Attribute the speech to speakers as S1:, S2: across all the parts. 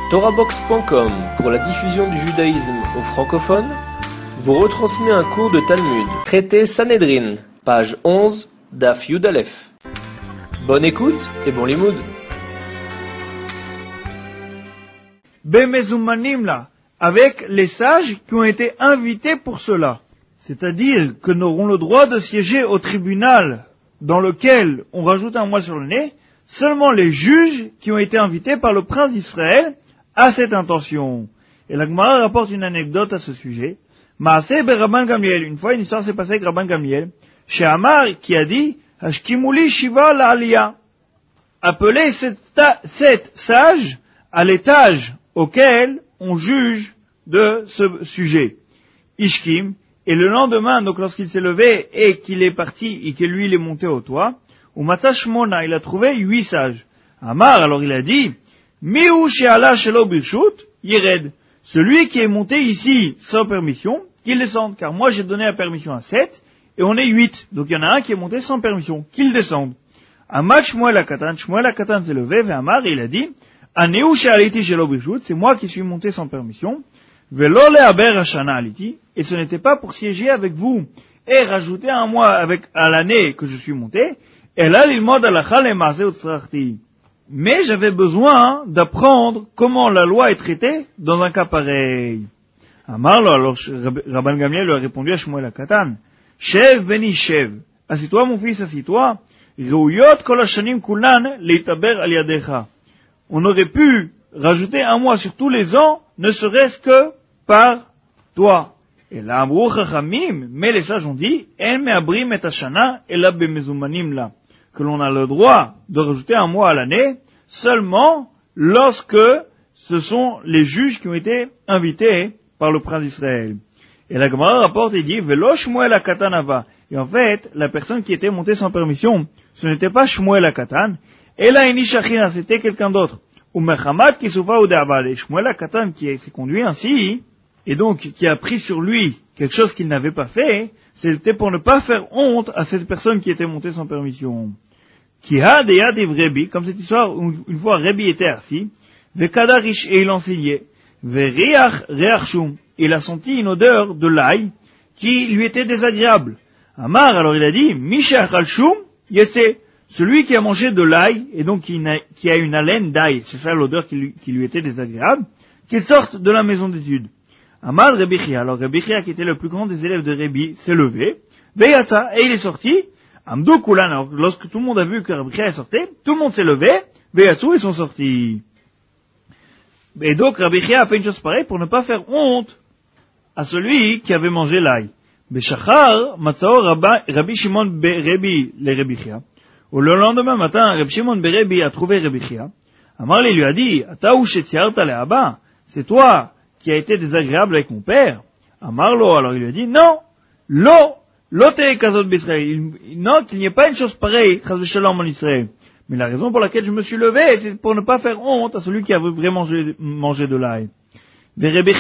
S1: TorahBox.com, pour la diffusion du judaïsme aux francophones, vous retransmet un cours de Talmud, traité Sanhedrin, page 11, Daf Yud Aleph. Bonne écoute et bon limoud.
S2: Bemezumanim là, avec les sages qui ont été invités pour cela. C'est-à-dire que n'auront le droit de siéger au tribunal dans lequel on rajoute un mois sur le nez, seulement les juges qui ont été invités par le prince d'Israël à cette intention. Et la Gemara rapporte une anecdote à ce sujet. Maaseh be Rabban Gamliel, une fois une histoire s'est passée avec Rabban Gamliel, chez Amar qui a dit, Hashkimuli Shiva la Aliyah, appelez sept sages à l'étage auquel on juge de ce sujet. Ishkim, et le lendemain, donc lorsqu'il s'est levé et qu'il est parti et que lui il est monté au toit, ou Matzah Shmona, il a trouvé 8 sages. Amar, alors il a dit, Mihu she'ala shelo birshut, yired. Celui qui est monté ici sans permission, qu'il descende, car moi j'ai donné la permission à 7, et on est 8. Donc il y en a un qui est monté sans permission, qu'il descende. Amar Shmuel HaKatan s'est levé, et Amar, il a dit, Aneu she'aliti shelo birshut, c'est moi qui suis monté sans permission, Velo le'aber hashana aliti, et ce n'était pas pour siéger avec vous, et rajouter un mois à l'année que je suis monté, et là l'ilmod alacha le maaseh utzrachti. Mais j'avais besoin d'apprendre comment la loi est traitée dans un cas pareil. Amarlo, alors Rabban Gamliel lui a répondu à Shmuel HaKatan, Shev beni shev, assis-toi mon fils, assis-toi, Reuyot kol hashanim kulan leitaber al yadecha. On aurait pu rajouter un mois sur tous les ans, ne serait-ce que par toi. Et là, Amrou Chachamim, mais les sages ont dit, En me'abrim et hashana ela bemezumanim la, que l'on a le droit de rajouter un mois à l'année, seulement lorsque ce sont les juges qui ont été invités par le prince d'Israël. Et la Gemara rapporte et dit, Velo Shmuel HaKatan ava. Et en fait, la personne qui était montée sans permission, ce n'était pas Shmuel HaKatan, Ela ini shachina, c'était quelqu'un d'autre. Ou Mechamat qui soufa ou d'Abad. Et Shmuel HaKatan qui s'est conduit ainsi, et donc qui a pris sur lui quelque chose qu'il n'avait pas fait, c'était pour ne pas faire honte à cette personne qui était montée sans permission. Qui a des Rebi, comme cette histoire où une fois Rebi était assis, Vekadarish, et il enseignait, Veriach Reachshum, il a senti une odeur de l'ail qui lui était désagréable. Amar, alors il a dit, Mishach al-Shum, Yetse, celui qui a mangé de l'ail, et donc qui a une haleine d'ail, c'est ça l'odeur qui lui était désagréable, qu'il sorte de la maison d'études. Amar Rebi Chia, alors Rebi Chia, qui était le plus grand des élèves de Rebi, s'est levé, Veyatsa, et il est sorti, Amdou Kulan, alors lorsque tout le monde a vu que Rebi Chia est sorti, tout le monde s'est levé, Veyatsu, ils sont sortis. Et donc Rebi Chia a fait une chose pareille pour ne pas faire honte à celui qui avait mangé l'ail. Beshachar, Matzao Rabbi Shimon Berebi, les Rebi Chia. Le lendemain matin, Rabbi Shimon Berebi a trouvé Rebi Chia. Amarli lui a dit, Ataou shetiarta le'aba, c'est toi qui a été désagréable avec mon père. Amarlo, alors il lui a dit, non, l'ote kazot b'Israël, non, qu'il n'y ait pas une chose pareille, chas v'shalom en Israël. Mais la raison pour laquelle je me suis levé, c'est pour ne pas faire honte à celui qui avait vraiment mangé de l'ail. Et Rabbi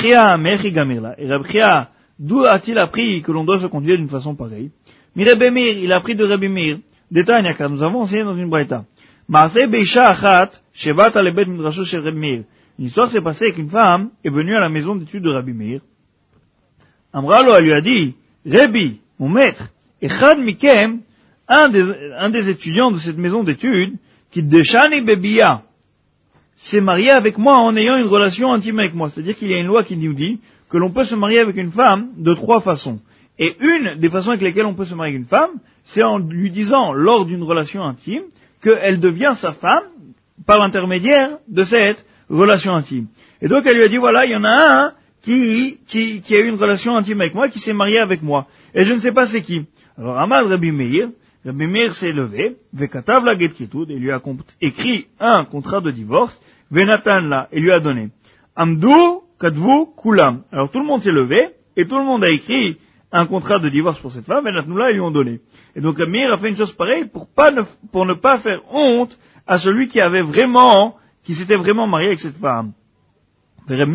S2: Chia, d'où a-t-il appris que l'on doit se conduire d'une façon pareille? Rabbi Meir, il a appris de Rabbi Meir. Détail, car nous avons enseigné dans une braïta. Maaseh beisha achat, shevat alebet midrasho shel Rabbi Meir. Une histoire s'est passée avec une femme, est venue à la maison d'études de Rabbi Meir. Amralo, elle lui a dit, Rabbi, mon maître, echad mikem, un des étudiants de cette maison d'études, qui deshani bebiya, s'est marié avec moi en ayant une relation intime avec moi. C'est-à-dire qu'il y a une loi qui nous dit que l'on peut se marier avec une femme de 3 façons. Et une des façons avec lesquelles on peut se marier avec une femme, c'est en lui disant, lors d'une relation intime, qu'elle devient sa femme par l'intermédiaire de cette relation intime. Et donc elle lui a dit, voilà, il y en a un qui a eu une relation intime avec moi, qui s'est marié avec moi. Et je ne sais pas c'est qui. Alors Amad Rabbi Meir s'est levé, Vekatav la get kitud, et lui a écrit un contrat de divorce, Venatan la, et lui a donné. Amdou kadvu kulam. Alors tout le monde s'est levé, et tout le monde a écrit un contrat de divorce pour cette femme, et là, ils lui ont donné. Et donc, Rabbi Meir a fait une chose pareille pour ne pas faire honte à celui qui s'était vraiment marié avec cette femme. Et Rabbi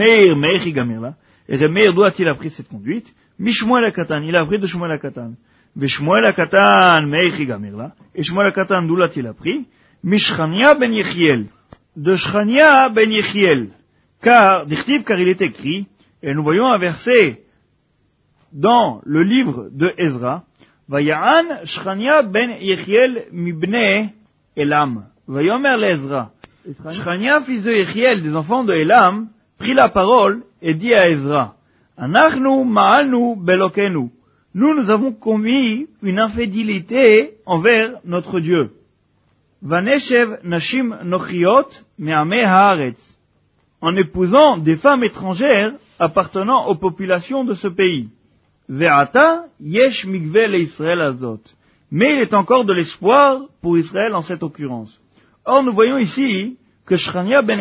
S2: Meir, d'où a-t-il appris cette conduite? Mishmuel HaKatan, il a appris de Shmuel HaKatan. Shmuel HaKatan, Meir Gamir là. Et Shmuel HaKatan, d'où l'a-t-il appris? Mishchania ben Yechiel. De Shchania ben Yechiel. car il est écrit, et nous voyons un verset dans le livre de Ezra, Vaya'an Shchania ben Yechiel mibnei Elam. Vayomer l'Ezra. Shchania, fils de Yechiel, des enfants de Elam, prit la parole et dit à Ezra, Anachnu ma'alnu belokenu. Nous avons commis une infidélité envers notre Dieu. Vaneshev nashim nochiot me'amei haaretz. En épousant des femmes étrangères appartenant aux populations de ce pays. Ve'ata yesh mikveh le'Israël azot. Mais il est encore de l'espoir pour Israël en cette occurrence. Or, nous voyons ici que Shchania ben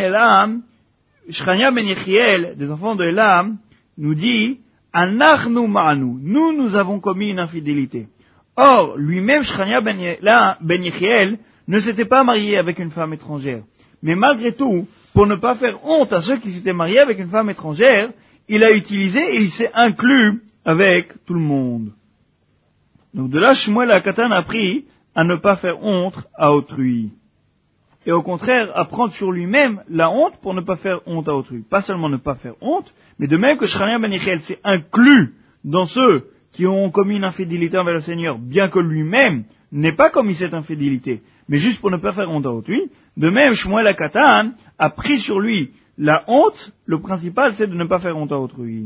S2: Yechiel, des enfants de Elam, nous dit, Anachnu ma'anu. Nous avons commis une infidélité. Or, lui-même, Shchania ben Yechiel, ne s'était pas marié avec une femme étrangère. Mais malgré tout, pour ne pas faire honte à ceux qui s'étaient mariés avec une femme étrangère, il a utilisé et il s'est inclus avec tout le monde. Donc de là, Shmuel HaKatan a appris à ne pas faire honte à autrui. Et au contraire, à prendre sur lui-même la honte pour ne pas faire honte à autrui. Pas seulement ne pas faire honte, mais de même que Shchania ben Yechiel s'est inclus dans ceux qui ont commis une infidélité envers le Seigneur, bien que lui-même n'ait pas commis cette infidélité, mais juste pour ne pas faire honte à autrui, de même Shmuel HaKatan a pris sur lui la honte, le principal c'est de ne pas faire honte à autrui.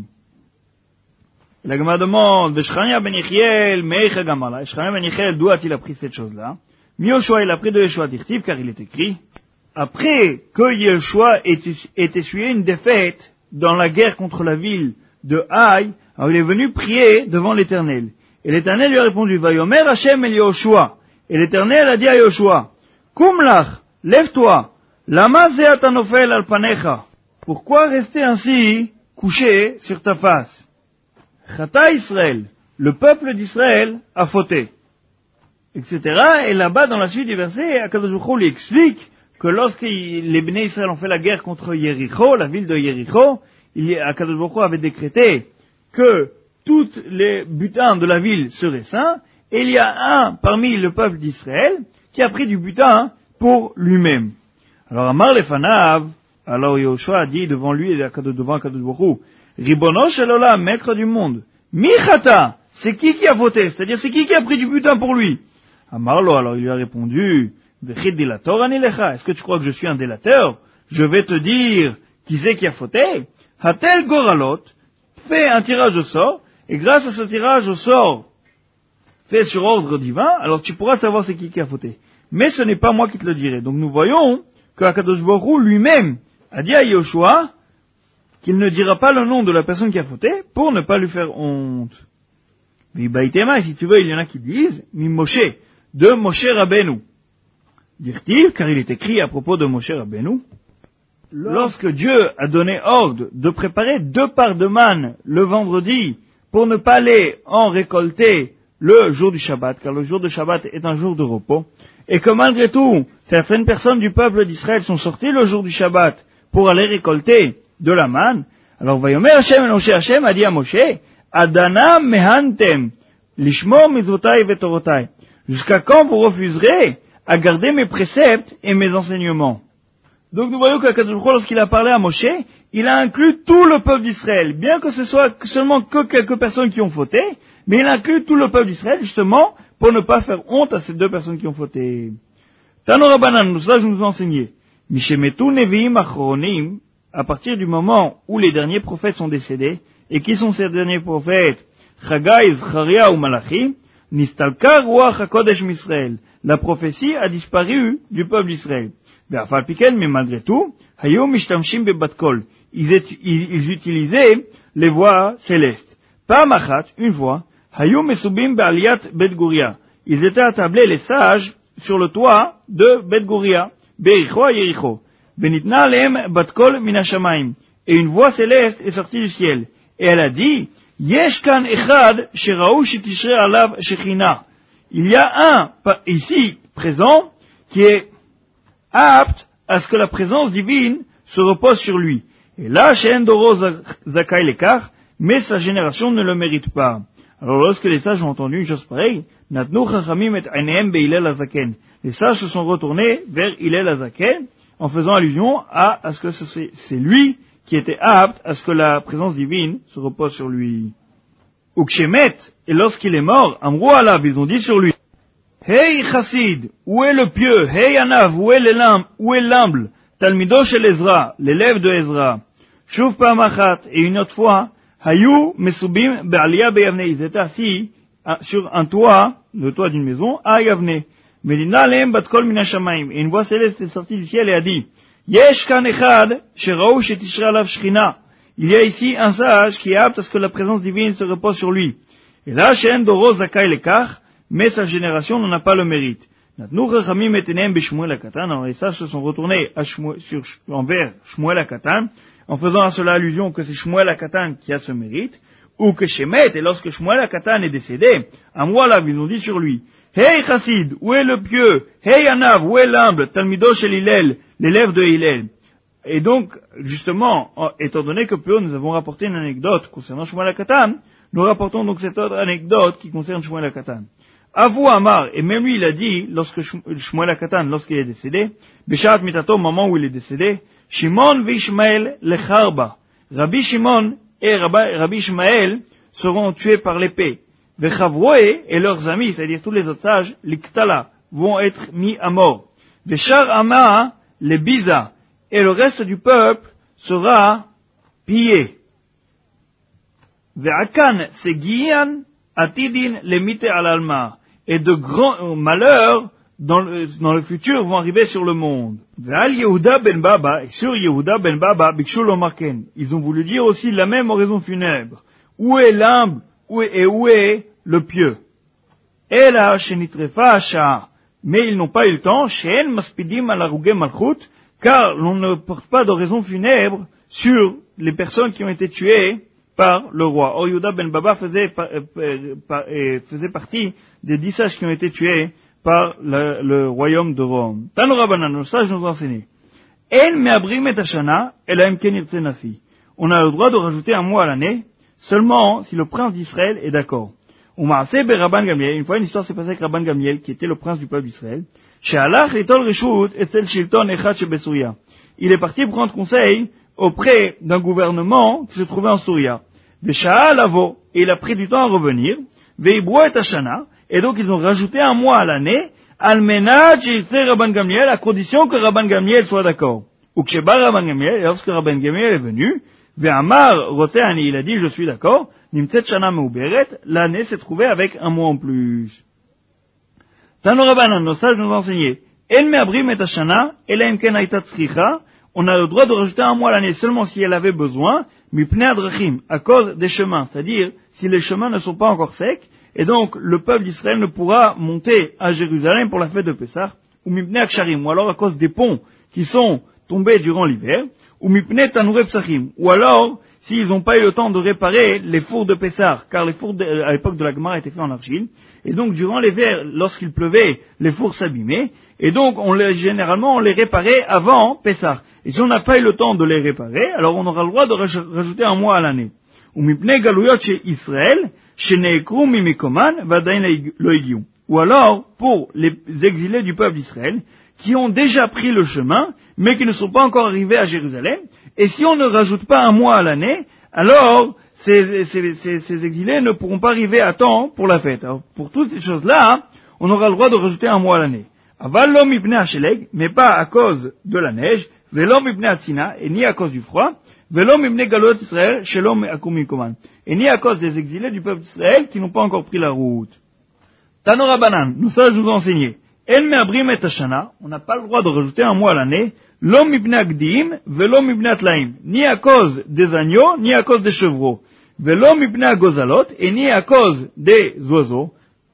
S2: La Gemara demande, Shchania ben Yechiel, Meicha Gamala, Shchania ben Yechiel, d'où a-t-il appris cette chose-là? Yoshua, il a appris de Yoshua d'Irtiv, car il est écrit, après que Yoshua ait essuyé une défaite dans la guerre contre la ville de Haï, alors il est venu prier devant l'Éternel. Et l'Éternel lui a répondu, Vayomer Hashem el Yoshua. Et l'Éternel a dit à Yoshua, Kumlach, lève-toi, lama ze'ata nofel al panecha. Pourquoi rester ainsi, couché sur ta face? Chata Israël, le peuple d'Israël a fauté. Etc. Et là-bas, dans la suite du verset, Akadosh Baruch Hu lui explique que lorsque les Bnei Israël ont fait la guerre contre Yericho, la ville de Yericho, Akadosh Baruch Hu avait décrété que tous les butins de la ville seraient saints, et il y a un parmi le peuple d'Israël qui a pris du butin pour lui-même. Alors Amar Lefanav, alors Yoshua a dit devant lui, devant Akadosh Baruch Hu, Ribono shel olam, maître du monde, Mi chata, c'est qui a voté, c'est-à-dire c'est qui a pris du butin pour lui? Amarlo, alors il lui a répondu, Vechid dilator anilecha, est-ce que tu crois que je suis un délateur? Je vais te dire qui c'est qui a fauté. Hatel goralot, fais un tirage au sort, et grâce à ce tirage au sort, fait sur ordre divin, alors tu pourras savoir c'est qui a fauté. Mais ce n'est pas moi qui te le dirai. Donc nous voyons que Akadosh Baruch Hu lui-même a dit à Yoshua qu'il ne dira pas le nom de la personne qui a fauté pour ne pas lui faire honte. Vibaïtema, si tu veux, il y en a qui disent, Mi Moshe, de Moshe Rabbeinu. Dirtiv, car il est écrit à propos de Moshe Rabbeinu, lorsque Dieu a donné ordre de préparer 2 parts de manne le vendredi pour ne pas aller en récolter le jour du Shabbat, car le jour de Shabbat est un jour de repos, et que malgré tout, certaines personnes du peuple d'Israël sont sorties le jour du Shabbat pour aller récolter de la manne, alors Vayomer Hashem, Moshe Hashem a dit à Moshe, Adana mehantem, lishmor mitzvotai vetorotai. Jusqu'à quand vous refuserez à garder mes préceptes et mes enseignements? Donc nous voyons qu'Akadosh Baruch Hu, lorsqu'il a parlé à Moshe, il a inclus tout le peuple d'Israël, bien que ce soit seulement que quelques personnes qui ont fauté, mais il inclut tout le peuple d'Israël, justement, pour ne pas faire honte à ces 2 personnes qui ont fauté. Tano Rabbanan, nous ça je nous enseigné. Mishemetu neviim achronim, à partir du moment où les derniers prophètes sont décédés, et qui sont ces derniers prophètes? Chagai, Zacharia ou Malachi, Nistalka Ruach HaKodesh Misraël. La prophétie a disparu du peuple d'Israël. Ve'afal piken, mais malgré tout, Hayom Mishtamshim Bebatkol. Ils utilisaient les voix célestes. Pa'amachat, une fois, Hayom Mesubim Be'aliyat Bet Guria. Ils étaient attablés, les sages, sur le toit de Bet Guria, Bericho à Yericho. Benitna Aleem Batkol Minashamayim. Et une voix céleste est sortie du ciel. Et elle a dit, Yesh kan echad sheraou shitishre alav shechina. Il y a un, ici, présent, qui est apte à ce que la présence divine se repose sur lui. Et là, She'en Doro Zakai Lekar, mais sa génération ne le mérite pas. Alors lorsque les sages ont entendu une chose pareille, Natnu Chachamim et Ainehem Be'Hillel Hazaken. Les sages se sont retournés vers Hillel Hazaken, en faisant allusion à ce que c'est lui qui était apte à ce que la présence divine se repose sur lui. Ou Kshemet, et lorsqu'il est mort, Amrou Alav, ils ont dit sur lui, Hey Chassid, où est le pieux? Hey Anav, où est l'humble? Talmido shel Ezra, l'élève de Ezra. Shuv Pamachat, et une autre fois, Hayu Mesubim Be'aliyah Be'yavne, ils étaient assis sur un toit, le toit d'une maison, à Yavne. Medina Lehem Bat Kol Min HaShamayim, et une voix céleste est sortie du ciel et a dit, Yesh kan echad, sheraou shetishra alav shchina. Il y a ici un sage qui est apte à ce que la présence divine se repose sur lui. Et là, Shen Doro Zakai Lekach, mais sa génération n'en a pas le mérite. Natnu Chachamim etenem b'Shmuel HaKatan, alors les sages se sont retournés envers Shmuel HaKatan, en faisant à cela allusion que c'est Shmuel HaKatan qui a ce mérite, ou que Shemet, et lorsque Shmuel HaKatan est décédé, à moi là, ils ont dit sur lui, Hey Chassid, où est le pieux? Hey Anav, où est l'humble? Talmido shel Hillel, l'élève de Hillel. Et donc, justement, étant donné que plus haut nous avons rapporté une anecdote concernant Shmuel HaKatan, nous rapportons donc cette autre anecdote qui concerne Shmuel HaKatan. Avou Amar, et même lui il a dit, lorsque Shmuel HaKatan, lorsqu'il est décédé, Beshat Mitato, au moment où il est décédé, Shimon v'Ishmael lecharba. Rabbi Shimon et Rabbi Ishmael seront tués par l'épée. Vechavroé et leurs amis, c'est-à-dire tous les autres sages, l'Iktala, vont être mis à mort. Veshar Ama, les Biza, et le reste du peuple sera pillé. Ve'akan segiyan atidin lemite al-alma. Et de grands malheurs dans le futur vont arriver sur le monde. Ve'al Yehuda ben Baba, et sur Yehuda ben Baba, bikshu lo marken. Ils ont voulu dire aussi la même oraison funèbre. Où est l'humble, où est le pieux? Ela shenitrefa asha. Mais ils n'ont pas eu le temps, she'en maspidim al aruge malchut, car l'on ne porte pas d'oraison funèbre sur les personnes qui ont été tuées par le roi. Or, Yehuda ben Baba faisait partie des 10 sages qui ont été tués par le royaume de Rome. Tano Rabbanan, nos sages nous ont enseigné. En me'abrim et hashana, elaim ken yirtze nasi. On a le droit de rajouter un mois à l'année, seulement si le prince d'Israël est d'accord. On m'a assez Rabban Gamliel, une fois une histoire s'est passée avec Rabban Gamliel, qui était le prince du peuple d'Israël. She'alach litol reshut etzel shilton echad shebeSouria. Il est parti prendre conseil auprès d'un gouvernement qui se trouvait en Souria. Ve'sha'al avo, et il a pris du temps à revenir. Ve'ibro et hashana, et donc ils ont rajouté un mois à l'année, almenat she'yirtze Rabban Gamliel, à condition que Rabban Gamliel soit d'accord. Ou que sheba Rabban Gamliel, et lorsque Rabban Gamliel est venu, ve'amar roteani, il a dit je suis d'accord, nimtzet shana meuberet, l'année s'est trouvée avec un mois en plus. Tano Rabbanan, nos sages nous ont enseigné, en me'abrim et hashana, ela im ken hayta tzricha, on a le droit de rajouter un mois à l'année seulement si elle avait besoin, mipnei adrachim, à cause des chemins, c'est-à-dire si les chemins ne sont pas encore secs, et donc le peuple d'Israël ne pourra monter à Jérusalem pour la fête de Pessah, ou mipnei aksharim, ou alors à cause des ponts qui sont tombés durant l'hiver, ou mipnei tanurei psachim, ou alors s'ils n'ont pas eu le temps de réparer les fours de Pessah, car les fours à l'époque de la Gemara étaient faits en argile, et donc durant l'hiver, lorsqu'il pleuvait, les fours s'abîmaient, et donc généralement on les réparait avant Pessah. Et si on n'a pas eu le temps de les réparer, alors on aura le droit de rajouter un mois à l'année. Ou mipnei galuyot chez Israël, sheneekru mimikoman vadain lo higiu. Ou alors pour les exilés du peuple d'Israël qui ont déjà pris le chemin, mais qui ne sont pas encore arrivés à Jérusalem. Et si on ne rajoute pas un mois à l'année, alors ces exilés ne pourront pas arriver à temps pour la fête. Alors, pour toutes ces choses-là, on aura le droit de rajouter un mois à l'année. Aval lo mipnei hasheleg, mais pas à cause de la neige, velo mipnei hatzina, et ni à cause du froid, velo mipnei galuyot Israël, shelo me'akum mikoman, et ni à cause des exilés du peuple d'Israël qui n'ont pas encore pris la route. Tano Rabbanan, nous sages nous ont enseigné, en me'abrim et hashana, on n'a pas le droit de rajouter un mois à l'année, lo mipnei agdim, velo mipnei atlaim, ni à cause des agneaux, ni à cause des chevreaux, velo mipnei agozalot, et ni à cause des oiseaux,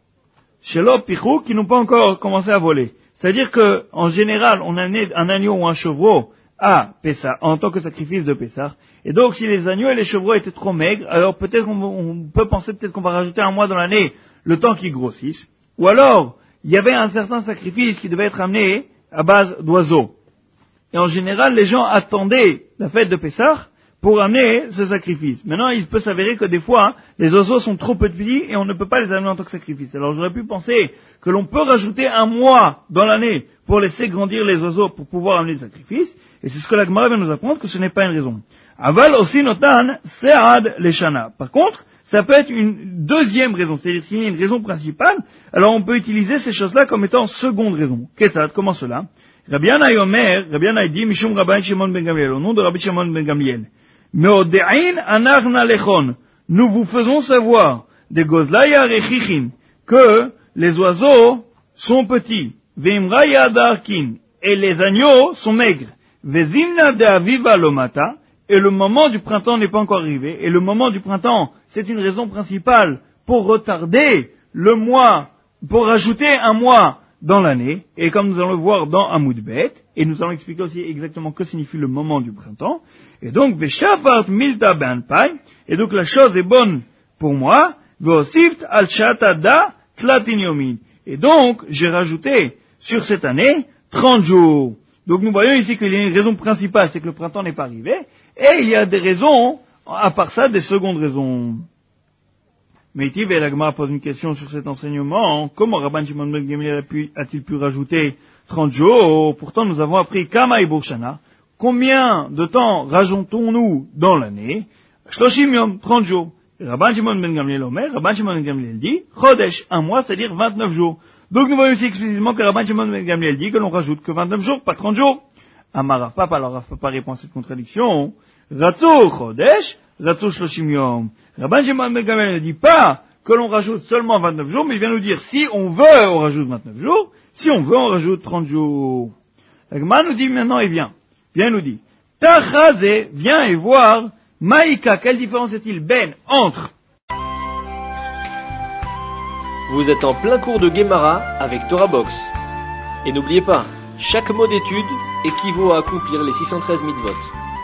S2: shelo pichou, qui n'ont pas encore commencé à voler. C'est-à-dire que, en général, on a un agneau ou un chevreau à Pessah, en tant que sacrifice de Pessah. Et donc, si les agneaux et les chevreaux étaient trop maigres, alors peut-être on peut penser peut-être qu'on va rajouter un mois dans l'année, le temps qu'ils grossissent. Ou alors, il y avait un certain sacrifice qui devait être amené à base d'oiseaux. Et en général, les gens attendaient la fête de Pessah pour amener ce sacrifice. Maintenant, il peut s'avérer que des fois, les oiseaux sont trop petits et on ne peut pas les amener en tant que sacrifice. Alors j'aurais pu penser que l'on peut rajouter un mois dans l'année pour laisser grandir les oiseaux pour pouvoir amener le sacrifice. Et c'est ce que la Gemara vient nous apprendre, que ce n'est pas une raison. Aval aussi notan se'ad leshana. Par contre, ça peut être une deuxième raison, c'est-à-dire s'il y a une raison principale, alors on peut utiliser ces choses-là comme étant seconde raison. Qu'est-ce comment cela? Rabbi Yannai Omer, Rabbi Yannai dit, Mishum Rabbi Shimon ben Gamliel, au nom de Rabbi Shimon ben Gamliel. Meodein anachna lechon. Nous vous faisons savoir, des gozlaya rechichin, que les oiseaux sont petits. Veimraya darkin. Et les agneaux sont maigres. Vezimna de aviva lomata. Et le moment du printemps n'est pas encore arrivé. Et le moment du printemps, c'est une raison principale pour retarder le mois, pour rajouter un mois dans l'année. Et comme nous allons le voir dans Amoud Bet, et nous allons expliquer aussi exactement que signifie le moment du printemps. Et donc, Veshafart milta be'anpai. Et donc la chose est bonne pour moi. Veosift al shatada tlatin yomin. Et donc, j'ai rajouté sur cette année 30 jours. Donc nous voyons ici qu'il y a une raison principale, c'est que le printemps n'est pas arrivé. Et il y a des raisons, à part ça, des secondes raisons. Mais Tiv et l'Agma pose une question sur cet enseignement. Comment Rabban Shimon ben Gamliel a-t-il pu rajouter 30 jours? Pourtant, nous avons appris Kama Ibur Shana. Combien de temps rajoutons-nous dans l'année? Shloshim Yom, 30 jours. Rabban Shimon ben Gamliel Omer, Rabban Shimon ben Gamliel dit, Chodesh, un mois, c'est-à-dire 29 jours. Donc nous voyons ici explicitement que Rabban Shimon ben Gamliel dit que l'on rajoute que 29 jours, pas 30 jours. Amar Rav Papa, alors Rav Papa répond à cette contradiction. Ratzo Chodesh, Ratzo Shloshim Yom. Rabban Shimon ben Gamliel ne dit pas que l'on rajoute seulement 29 jours, mais il vient nous dire si on veut, on rajoute 29 jours, si on veut, on rajoute 30 jours. L'Agma nous dit maintenant, et viens nous dit, Tachaze, viens et voir, Maïka, quelle différence est-il ben entre?
S1: Vous êtes en plein cours de Gemara avec Torah Box. Et n'oubliez pas, chaque mot d'étude équivaut à accomplir les 613 mitzvot.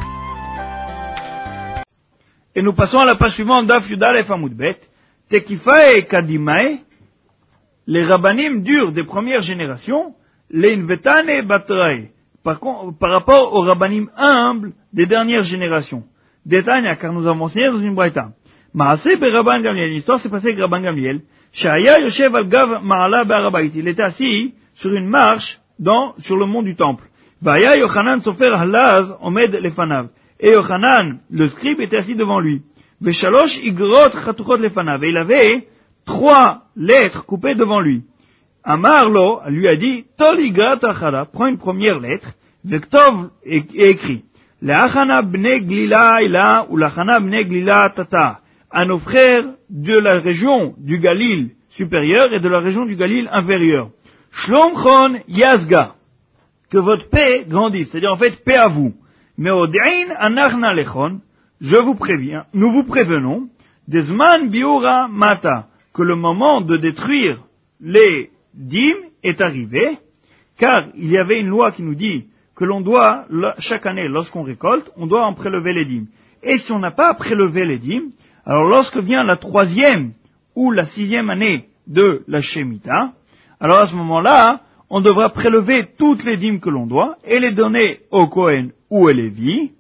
S2: Et nous passons à la page suivante d'Af Yudalef Amoud Bet. Tekifa et Kadimae, les rabbanim durs des premières générations, les Invetane et Batrae, par rapport aux rabbanim humbles des dernières générations. Détail, car nous avons enseigné dans une braïta. Maaseh be Rabban Gamliel, l'histoire s'est passée avec Rabban Gamliel. Shaya Yoshev al Gav Ma'ala be'Arabait. Il était assis sur une marche sur le mont du temple. Vaya Yochanan Sofer Halaz Omed Lefanav. Et Yochanan, le scribe, était assis devant lui. Veshalosh Igrot Chatuchot Lefanav. Et il avait 3 lettres coupées devant lui. Amarlo lui a dit, Tol Igrat Achara, prends une première lettre, Vektov et écrit. Le'achana bne glila ila ou l'achana bne glila tata. À nos frères de la région du Galil supérieur et de la région du Galil inférieur. Shlomchon yazga. Que votre paix grandisse. C'est-à-dire en fait, paix à vous. Mais odein anachna lechon. Je vous préviens, nous vous prévenons. Desman biura mata. Que le moment de détruire les dîmes est arrivé. Car il y avait une loi qui nous dit que l'on doit, chaque année, lorsqu'on récolte, on doit en prélever les dîmes. Et si on n'a pas prélevé les dîmes, alors lorsque vient la 3e ou la 6e année de la Shemitah, alors à ce moment-là, on devra prélever toutes les dîmes que l'on doit et les donner au Kohen ou au Lévi.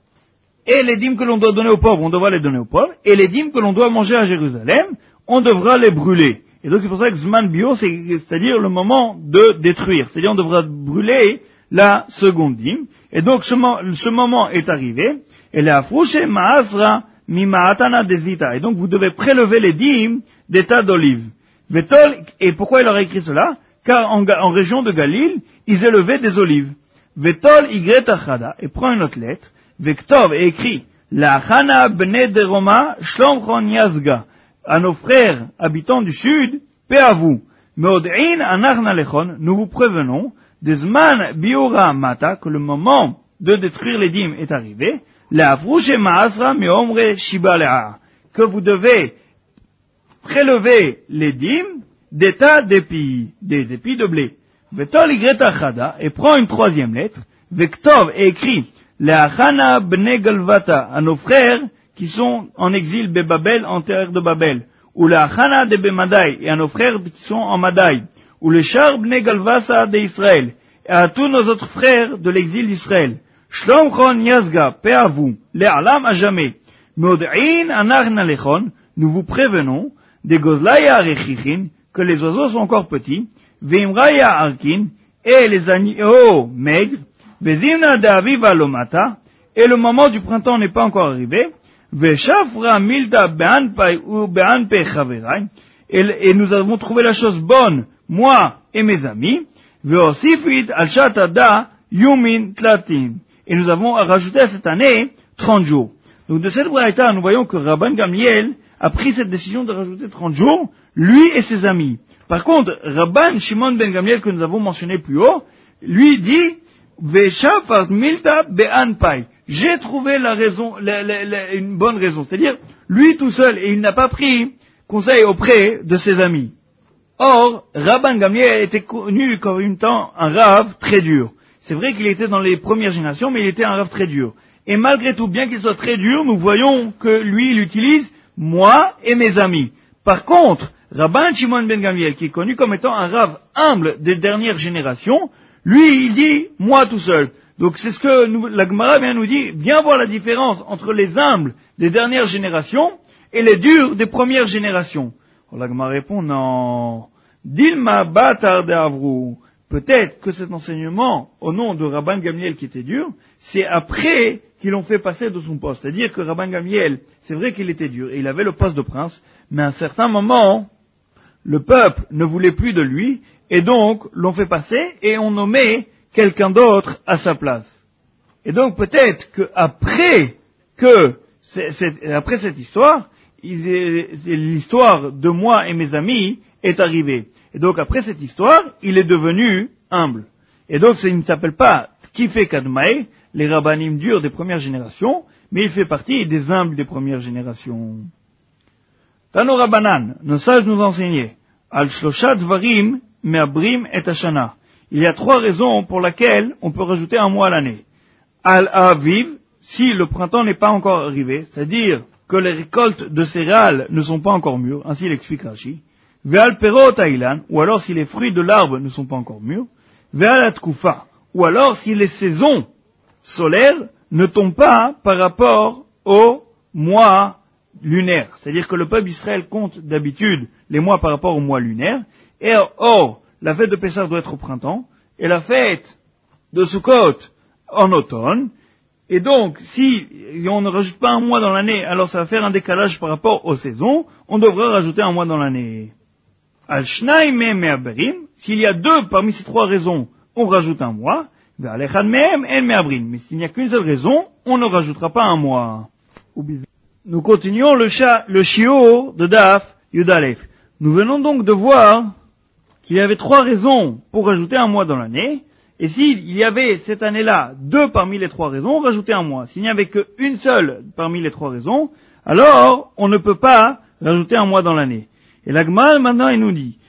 S2: Et les dîmes que l'on doit donner aux pauvres, on devra les donner aux pauvres. Et les dîmes que l'on doit manger à Jérusalem, on devra les brûler. Et donc c'est pour ça que Zman Bio, c'est-à-dire le moment de détruire. C'est-à-dire on devra brûler la seconde dîme. Et donc ce moment est arrivé. Et la Afrouche Maasra Mimaatana Desita. Et donc vous devez prélever les dîmes des tas d'olives. Vetol, et pourquoi il aurait écrit cela? Car en région de Galil, ils élevaient des olives. Vetol Igret Achada, et prend une autre lettre. Vektov, et écrit, La Chana Bne de Roma Shlomchon Yazga. À nos frères habitants du sud, paix à vous. Meod'in Anachna Lechon, nous vous prévenons, Desman Biura Mata, que le moment de détruire les dîmes est arrivé. La Afrouche Maasra Meomre Shiba Le'a, que vous devez prélever les dîmes des tas d'épis, des épis de blé. Vetol Igreta Chada, et prend une 3e lettre. Vektov, et écrit, Le'achana Bne Galvata, à nos frères qui sont en exil Bebabel, en terre de Babel. Ou Le'achana de Bemadai, et à nos frères qui sont en Madai. Ou le Char Bne Galvasa de Israël, et à tous nos autres frères de l'exil d'Israël. Shlomchon Yazga, paix à vous, le'alam à jamais. Meod'in anachna lechon, nous vous prévenons, des gozlaya rechichin, que les oiseaux sont encore petits, veimraya arkin, et les agneaux maigres, vezimna de aviva lomata, et le moment du printemps n'est pas encore arrivé, Veshafra milta be'anpai ou be'anpei chaverai, et nous avons trouvé la chose bonne, moi et mes amis, Veosifit al shatada yumin tlatin, et nous avons rajouté à cette année 30 jours. Donc de cette braïta, nous voyons que Rabban Gamliel a pris cette décision de rajouter 30 jours, lui et ses amis. Par contre, Rabban Shimon ben Gamliel, que nous avons mentionné plus haut, lui dit, Veshafat milta be'anpai. J'ai trouvé la raison, une bonne raison. C'est-à-dire, lui tout seul, et il n'a pas pris conseil auprès de ses amis. Or, Rabban Gamliel était connu comme étant un Rav très dur. C'est vrai qu'il était dans les premières générations, mais il était un Rav très dur. Et malgré tout, bien qu'il soit très dur, nous voyons que lui, il utilise moi et mes amis. Par contre, Rabban Shimon ben Gamliel, qui est connu comme étant un Rav humble des dernières générations, lui, il dit moi tout seul. Donc c'est ce que la Gemara vient nous dire, viens voir la différence entre les humbles des dernières générations et les durs des premières générations. Alors la Gemara répond non. Dilma batar de Avrou. Peut-être que cet enseignement, au nom de Rabban Gamliel qui était dur, c'est après qu'ils l'ont fait passer de son poste. C'est-à-dire que Rabban Gamliel, c'est vrai qu'il était dur, et il avait le poste de prince, mais à un certain moment, le peuple ne voulait plus de lui, et donc l'ont fait passer, et on nommait quelqu'un d'autre à sa place. Et donc peut-être que après cette histoire, l'histoire de moi et mes amis est arrivée. Et donc après cette histoire, il est devenu humble. Et donc il ne s'appelle pas Kifé Kadmaï, les rabbanim durs des premières générations, mais il fait partie des humbles des premières générations. Tano Rabbanan, nos sages nous enseignaient, Al Shlosha Dvarim Me'abrim et Hashana. Il y a 3 raisons pour lesquelles on peut rajouter un mois à l'année. Al Aviv, si le printemps n'est pas encore arrivé, c'est-à-dire que les récoltes de céréales ne sont pas encore mûres, ainsi l'explique Rashi. Ve'al Perot Ailan, ou alors si les fruits de l'arbre ne sont pas encore mûrs. Ve'al Atkufa, ou alors si les saisons solaires ne tombent pas par rapport au mois lunaire. C'est-à-dire que le peuple d'Israël compte d'habitude les mois par rapport au mois lunaire. Et or, la fête de Pessah doit être au printemps, et la fête de Sukkot en automne. Et donc, si on ne rajoute pas un mois dans l'année, alors ça va faire un décalage par rapport aux saisons, on devra rajouter un mois dans l'année. Al-Shnai Me'aberim, s'il y a 2 parmi ces 3 raisons, on rajoute un mois. Ve'al-Echad Me'em En Me'abrim, mais s'il n'y a qu'une seule raison, on ne rajoutera pas un mois. Nous continuons le shiur de Daf Yudalef. Nous venons donc de voir qu'il y avait 3 raisons pour rajouter un mois dans l'année, et s'il y avait cette année-là 2 parmi les 3 raisons, on rajoutait un mois. S'il n'y avait qu'une seule parmi les 3 raisons, alors on ne peut pas rajouter un mois dans l'année. Et l'Agmal maintenant il nous dit,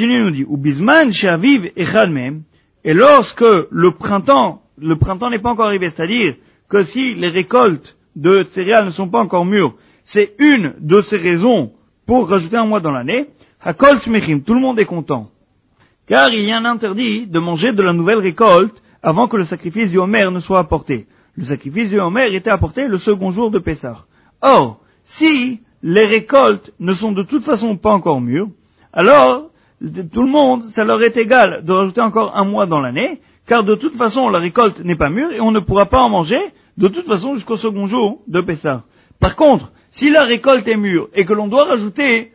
S2: ou bisman she'aviv echad mehem, et lorsque le printemps n'est pas encore arrivé, c'est-à-dire que si les récoltes de céréales ne sont pas encore mûres, c'est une de ces raisons pour rajouter un mois dans l'année, hakol smechim, tout le monde est content. Car il y a un interdit de manger de la nouvelle récolte avant que le sacrifice du Homer ne soit apporté. Le sacrifice du Homer était apporté le second jour de Pessah. Or, si les récoltes ne sont de toute façon pas encore mûres, alors tout le monde, ça leur est égal de rajouter encore un mois dans l'année, car de toute façon la récolte n'est pas mûre et on ne pourra pas en manger de toute façon jusqu'au second jour de Pessah. Par contre, si la récolte est mûre et que l'on doit rajouter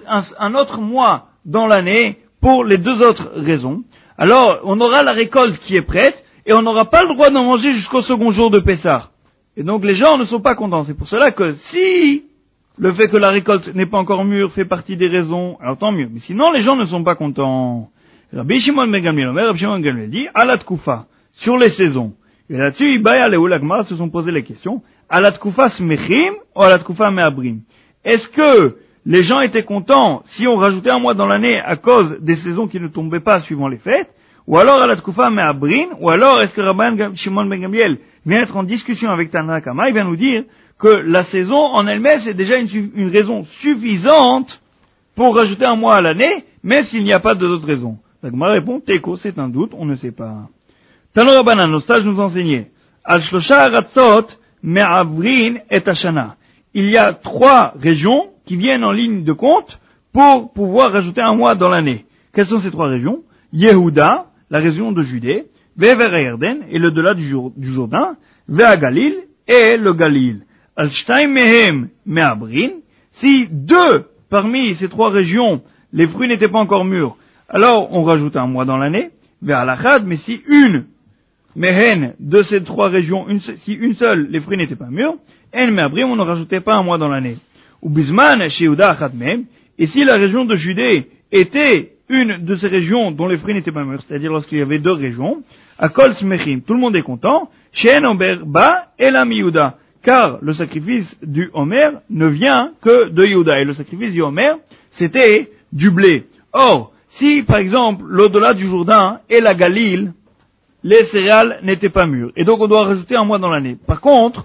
S2: un autre mois dans l'année pour les 2 autres raisons, alors on aura la récolte qui est prête et on n'aura pas le droit d'en manger jusqu'au second jour de Pessah. Et donc les gens ne sont pas contents. C'est pour cela que si le fait que la récolte n'est pas encore mûre fait partie des raisons, alors tant mieux. Mais sinon les gens ne sont pas contents. Rabbi Shimon ben Gamliel dit, Alat Kufa, sur les saisons. Et là-dessus, Ibaya Léou Lagmar se sont posé les questions, Alat Kufa smechim ou Alat Kufa me'abrim. Est-ce que les gens étaient contents si on rajoutait un mois dans l'année à cause des saisons qui ne tombaient pas suivant les fêtes, ou alors Alat Kufa me'abrim, ou alors est-ce que Rabbi Shimon ben Gamliel vient être en discussion avec Tana Kama, il vient nous dire que la saison en elle-même c'est déjà une raison suffisante pour rajouter un mois à l'année, même s'il n'y a pas d'autres raisons. La Gemara répond, Teko, c'est un doute, on ne sait pas. Tano Rabbanan, nos sages nous enseignaient, Al Shlosha Aratzot Me'avrin et Hashana. Il y a 3 régions qui viennent en ligne de compte pour pouvoir rajouter un mois dans l'année. Quelles sont ces 3 régions? Yehuda, la région de Judée, Ve'Ver Yarden, et le delà du Jourdain, Ve'Agalil, et le Galil. Al shtaim mehem me'abrin, si 2 parmi ces 3 régions, les fruits n'étaient pas encore mûrs, alors on rajoute un mois dans l'année, vers l'achad, mais si une mehen de ces 3 régions, si une seule, les fruits n'étaient pas mûrs, en me'abrim, on ne rajoutait pas un mois dans l'année. Ou bisman chez Yehuda achad mehem, et si la région de Judée était une de ces régions dont les fruits n'étaient pas mûrs, c'est-à-dire lorsqu'il y avait 2 régions, à kol smechim, tout le monde est content, she'en omer ba elam Yehuda, car le sacrifice du Homer ne vient que de Yehuda, et le sacrifice du Homer, c'était du blé. Or, si par exemple l'au-delà du Jourdain et la Galil, les céréales n'étaient pas mûres, et donc on doit rajouter un mois dans l'année. Par contre,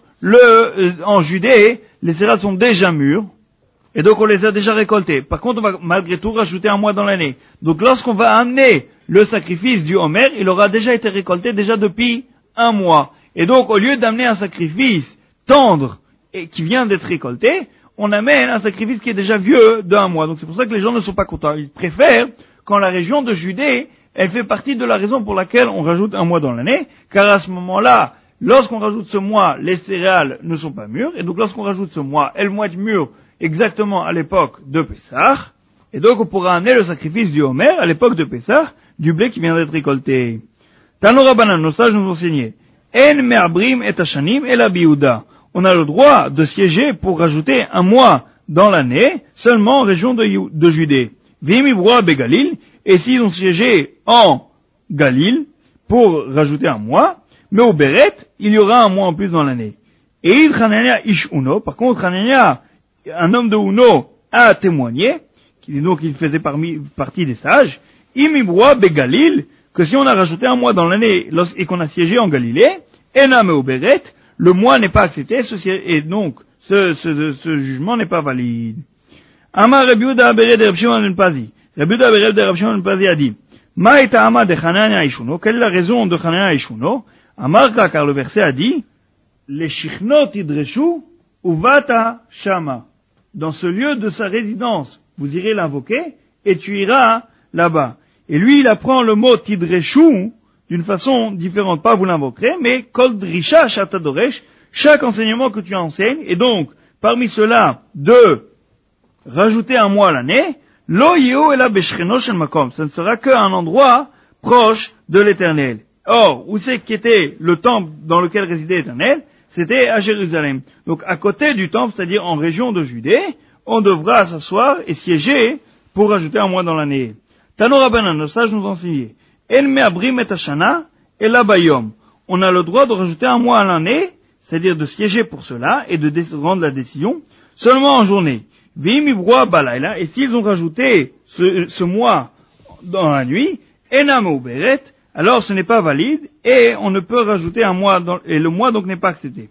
S2: en Judée, les céréales sont déjà mûres, et donc on les a déjà récoltées. Par contre, on va malgré tout rajouter un mois dans l'année. Donc lorsqu'on va amener le sacrifice du Homer, il aura déjà été récolté déjà depuis un mois. Et donc au lieu d'amener un sacrifice tendre et qui vient d'être récolté, on amène un sacrifice qui est déjà vieux d'un mois. Donc c'est pour ça que les gens ne sont pas contents. Ils préfèrent quand la région de Judée, elle fait partie de la raison pour laquelle on rajoute un mois dans l'année, car à ce moment-là, lorsqu'on rajoute ce mois, les céréales ne sont pas mûres, et donc lorsqu'on rajoute ce mois, elles vont être mûres exactement à l'époque de Pessah, et donc on pourra amener le sacrifice du Homer à l'époque de Pessah, du blé qui vient d'être récolté. Tano Rabbanan, nos sages nous enseignaient, En me'abrim et hashanim ela bi'Yehuda. On a le droit de siéger pour rajouter un mois dans l'année, seulement en région de Judée. V'imibroa begalil, et s'ils ont siégé en Galil, pour rajouter un mois, mais au Beret, il y aura un mois en plus dans l'année. Et il Hanania ish uno, par contre Hanania, un homme de Uno, a témoigné, donc il faisait partie des sages, imibroa begalil, que si on a rajouté un mois dans l'année et qu'on a siégé en Galilée, enam et au Beret, le mois n'est pas accepté, et donc ce jugement n'est pas valide. Amar Rabbi Yehuda bered Rabbi Shimon ben Pazi. Rabbi Yehuda bered Rabbi Shimon ben Pazi a dit, Ma eta ama de Hanania ishuno, quelle est la raison de Hanania ishuno? Amarka, car le verset a dit, les shichnot idreshu uvata shama. Dans ce lieu de sa résidence, vous irez l'invoquer, et tu iras là-bas. Et lui, il apprend le mot tidreshu d'une façon différente. Pas vous l'invoquerez, mais kol drisha shatadoresh, chaque enseignement que tu enseignes, et donc, parmi cela, de rajouter un mois à l'année, lo yehu ela beshcheno shel makom, ça ne sera qu'un endroit proche de l'Éternel. Or, où c'est qu'était le temple dans lequel résidait l'Éternel? C'était à Jérusalem. Donc, à côté du temple, c'est-à-dire en région de Judée, on devra s'asseoir et siéger pour rajouter un mois dans l'année. Tano Rabbanan, nos sages nous enseignaient, En me'abrim et hashana ela bayom. On a le droit de rajouter un mois à l'année, c'est-à-dire de siéger pour cela et de rendre la décision, seulement en journée. V'imibroa balayla, et s'ils ont rajouté ce mois dans la nuit, enam ou beret, alors ce n'est pas valide, et on ne peut rajouter un mois et le mois donc n'est pas accepté.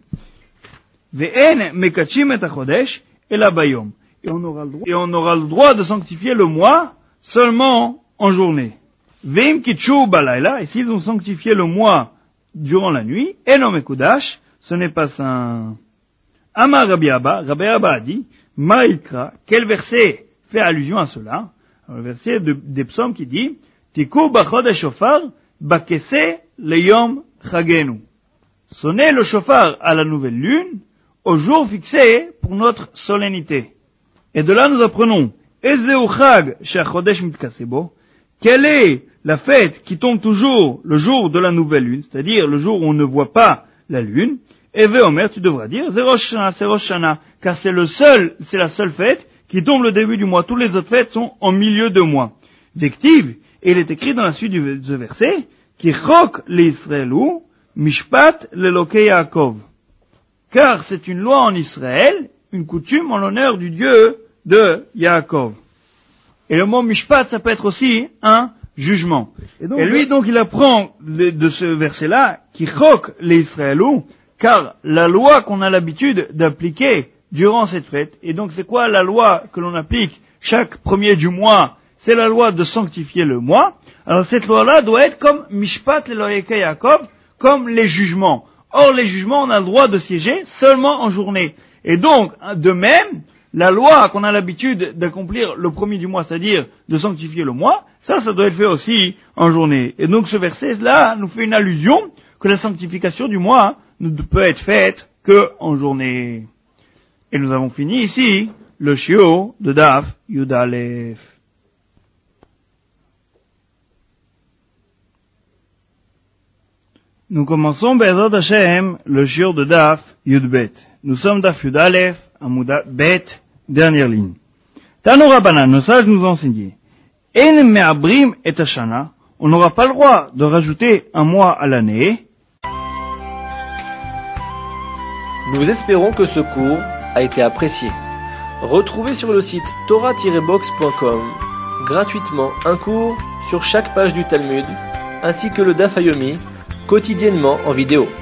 S2: Ve'en mekachim et achodesh ela bayom. Et on aura le droit de sanctifier le mois seulement en journée. Ve'im kitchu balayla, et s'ils ont sanctifié le mois durant la nuit, eno mekudash, ce n'est pas saint. Amar Rabbi Abba a dit, Ma'ikra, quel verset fait allusion à cela? Alors, le verset des psaumes qui dit, Tiku bachod shofar, bakese leyom chagenu. Sonnez le shofar à la nouvelle lune, au jour fixé pour notre solennité. Et de là nous apprenons, Ezeu chag she'achodesh mitkasebo, quelle est la fête qui tombe toujours le jour de la nouvelle lune, c'est-à-dire le jour où on ne voit pas la lune? Et Omer, tu devras dire, c'est Rosh Hashanah, car c'est la seule fête qui tombe le début du mois. Toutes les autres fêtes sont en milieu de mois. Vective, et il est écrit dans la suite de ce verset, qui chok l'Israëlu, mishpat l'Elokei Yaakov. Car c'est une loi en Israël, une coutume en l'honneur du Dieu de Yaakov. Et le mot mishpat, ça peut être aussi un jugement. Et lui, donc, il apprend de ce verset-là, qui chok l'Israëlu, car la loi qu'on a l'habitude d'appliquer durant cette fête, et donc c'est quoi la loi que l'on applique chaque premier du mois? C'est la loi de sanctifier le mois. Alors cette loi-là doit être comme Mishpat l'Elokei Yaakov, comme les jugements. Or les jugements, on a le droit de siéger seulement en journée. Et donc, de même, la loi qu'on a l'habitude d'accomplir le premier du mois, c'est-à-dire de sanctifier le mois, ça doit être fait aussi en journée. Et donc ce verset-là nous fait une allusion que la sanctification du mois ne peut être faite que en journée. Et nous avons fini ici le shiur de Daf Yud Aleph. Nous commençons Be'ezrat Hashem le shiur de Daf Yud Bet. Nous sommes Daf Yud Aleph, Amouda Bet, dernière ligne. Tano Rabbanan, nos sages nous ont enseigné. En me'abrim et hashana, on n'aura pas le droit de rajouter un mois à l'année.
S1: Nous espérons que ce cours a été apprécié. Retrouvez sur le site torah-box.com gratuitement un cours sur chaque page du Talmud, ainsi que le Daf Yomi, quotidiennement en vidéo.